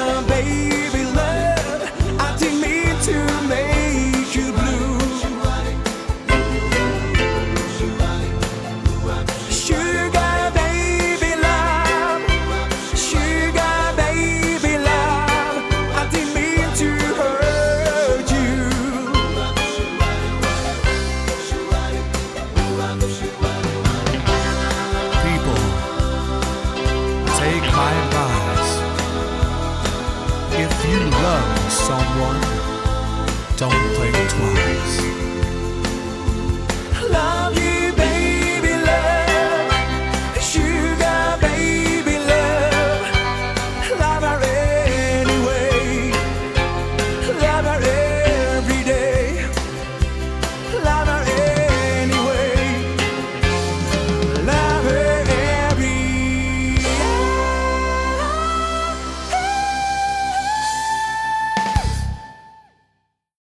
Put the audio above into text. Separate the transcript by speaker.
Speaker 1: baby love, I didn't mean to make you blue. Sugar baby love, sugar baby love, I didn't mean to hurt you.
Speaker 2: People, take my advice. If you love someone, don't think twice.
Speaker 1: Love you.